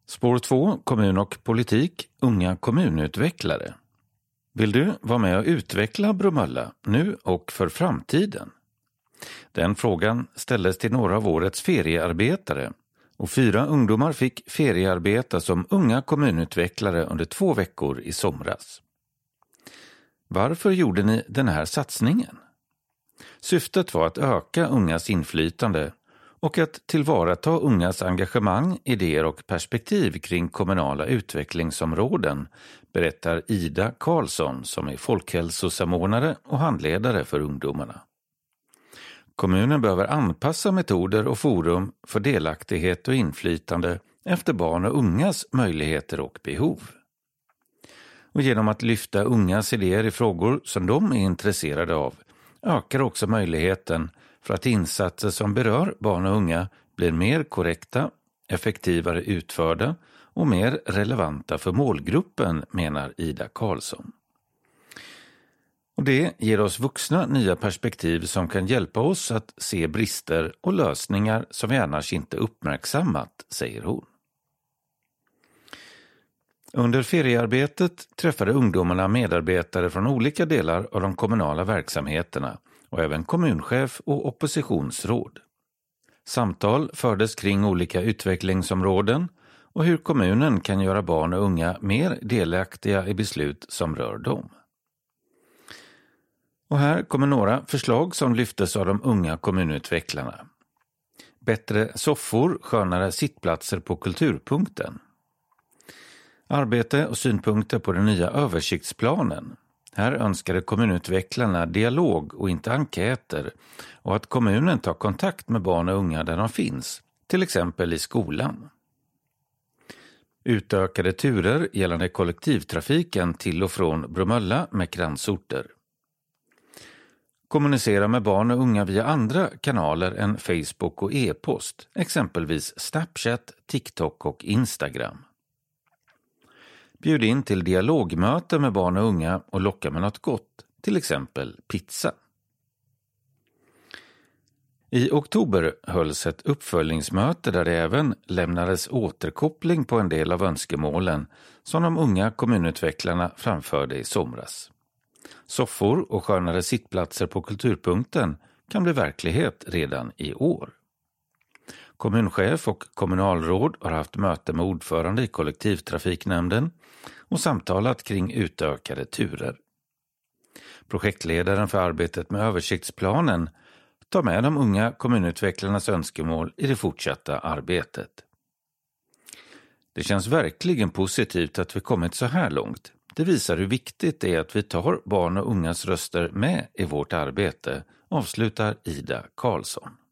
Spår 2, kommun och politik, unga kommunutvecklare. Vill du vara med och utveckla Bromölla nu och för framtiden? Den frågan ställdes till några av årets feriearbetare och 4 ungdomar fick feriearbeta som unga kommunutvecklare under 2 veckor i somras. Varför gjorde ni den här satsningen? Syftet var att öka ungas inflytande och att tillvarata ungas engagemang, idéer och perspektiv kring kommunala utvecklingsområden, berättar Ida Karlsson som är folkhälsosamordnare och handledare för ungdomarna. Kommunen behöver anpassa metoder och forum för delaktighet och inflytande efter barn och ungas möjligheter och behov. Och genom att lyfta ungas idéer i frågor som de är intresserade av ökar också möjligheten för att insatser som berör barn och unga blir mer korrekta, effektivare utförda och mer relevanta för målgruppen, menar Ida Karlsson. Och det ger oss vuxna nya perspektiv som kan hjälpa oss att se brister och lösningar som vi annars inte uppmärksammat, säger hon. Under feriearbetet träffade ungdomarna medarbetare från olika delar av de kommunala verksamheterna och även kommunchef och oppositionsråd. Samtal fördes kring olika utvecklingsområden och hur kommunen kan göra barn och unga mer delaktiga i beslut som rör dem. Och här kommer några förslag som lyftes av de unga kommunutvecklarna. Bättre soffor, skönare sittplatser på kulturpunkten. Arbete och synpunkter på den nya översiktsplanen. Här önskade kommunutvecklarna dialog och inte enkäter och att kommunen tar kontakt med barn och unga där de finns, till exempel i skolan. Utökade turer gällande kollektivtrafiken till och från Bromölla med kransorter. Kommunicera med barn och unga via andra kanaler än Facebook och e-post, exempelvis Snapchat, TikTok och Instagram. Bjud in till dialogmöte med barn och unga och locka med något gott, till exempel pizza. I oktober hölls ett uppföljningsmöte där det även lämnades återkoppling på en del av önskemålen som de unga kommunutvecklarna framförde i somras. Soffor och skönare sittplatser på kulturpunkten kan bli verklighet redan i år. Kommunchef och kommunalråd har haft möte med ordförande i kollektivtrafiknämnden och samtalat kring utökade turer. Projektledaren för arbetet med översiktsplanen tar med de unga kommunutvecklarnas önskemål i det fortsatta arbetet. Det känns verkligen positivt att vi kommit så här långt. Det visar hur viktigt det är att vi tar barn och ungas röster med i vårt arbete, avslutar Ida Karlsson.